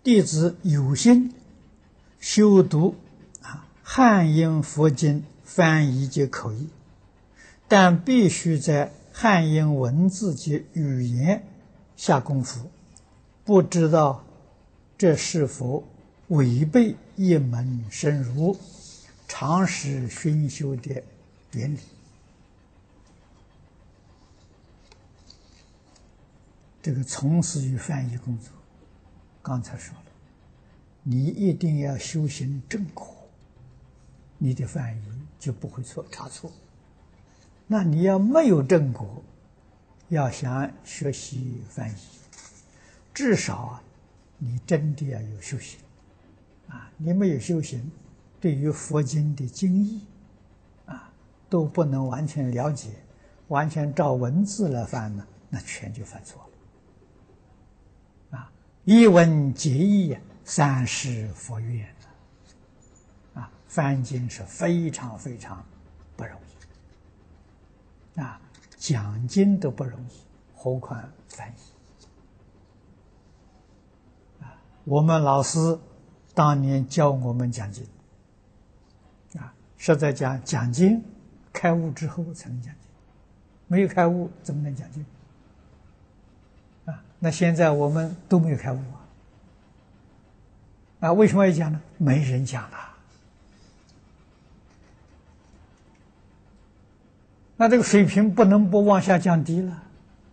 弟子有心修读汉英佛经翻译及口译，但必须在汉英文字及语言下功夫，不知道这是否违背一门深入、常识熏修的原理。这个从事于翻译工作，刚才说了，你一定要修行正果，你的翻译就不会差错。那你要没有正果，要想学习翻译，至少你真的要有修行你没有修行，对于佛经的经义都不能完全了解，完全照文字来翻呢，那全就犯错了。一文解义，三世佛愿翻经是非常非常不容易讲经都不容易，何况翻译我们老师当年教我们讲经是在讲经开悟之后才能讲经，没有开悟怎么能讲经那现在我们都没有开悟为什么要讲呢？没人讲了。那这个水平不能不往下降低了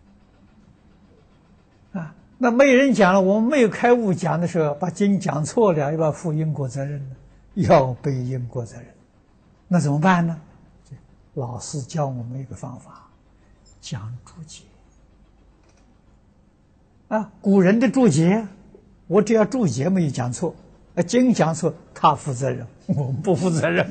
那没人讲了，我们没有开悟讲的时候，把经讲错了，要负因果责任了，要背因果责任，那怎么办呢？老师教我们一个方法，讲注解古人的注解，我只要注解没有讲错，经讲错他负责任，我们不负责任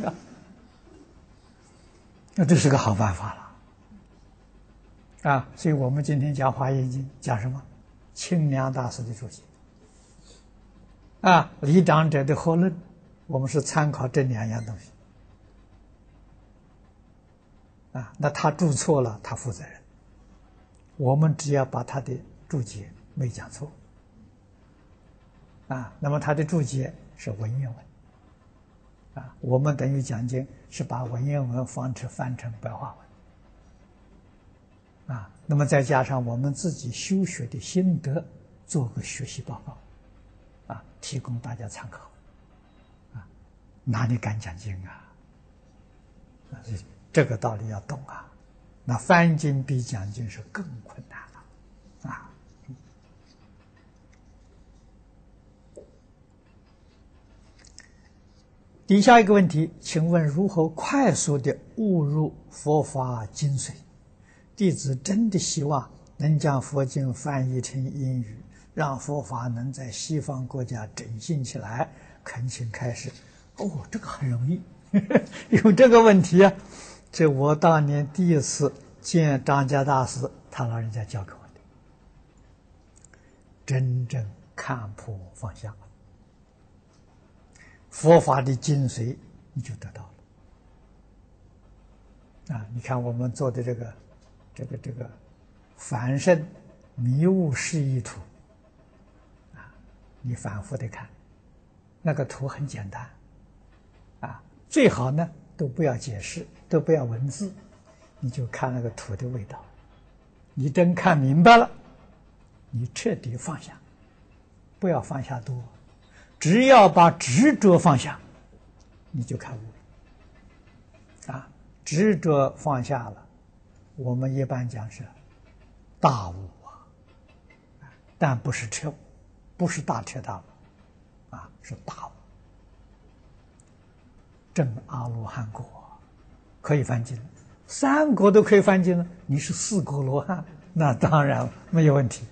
那这是个好办法了所以我们今天讲华严经讲什么？清凉大师的注解李长者的合论，我们是参考这两样东西那他注错了他负责任，我们只要把他的注解没讲错那么他的注解是文言文我们等于讲经是把文言文翻成白话文那么再加上我们自己修学的心得，做个学习报告提供大家参考哪里敢讲经这个道理要懂那翻经比讲经是更困难了底下一个问题，请问如何快速地悟入佛法精髓？弟子真的希望能将佛经翻译成英语，让佛法能在西方国家振兴起来，恳请开示。这个很容易有这个问题这我当年第一次见张家大师，他老人家教给我的，真正看破放下佛法的精髓你就得到了你看我们做的这个凡圣迷悟示意图你反复的看，那个图很简单最好呢都不要解释，都不要文字，你就看那个图的味道，你真看明白了，你彻底放下，不要放下多，只要把执着放下，你就开悟了执着放下了，我们一般讲是大悟但不是彻悟，不是大彻大悟是大悟，证阿罗汉果可以翻经，三果都可以翻经了，你是四果罗汉，那当然没有问题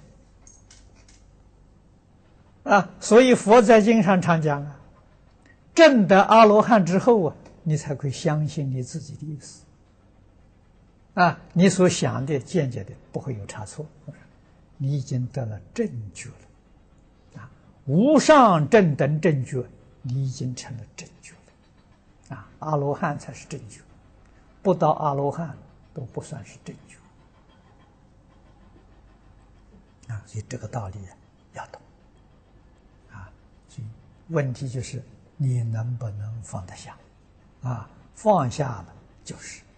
所以佛在经上常讲证得阿罗汉之后你才会相信你自己的意思你所想的见解的不会有差错，你已经得了正觉了无上正等正觉，你已经成了正觉了阿罗汉才是正觉，不到阿罗汉都不算是正觉所以这个道理要懂问题就是你能不能放得下？啊，放下了就是。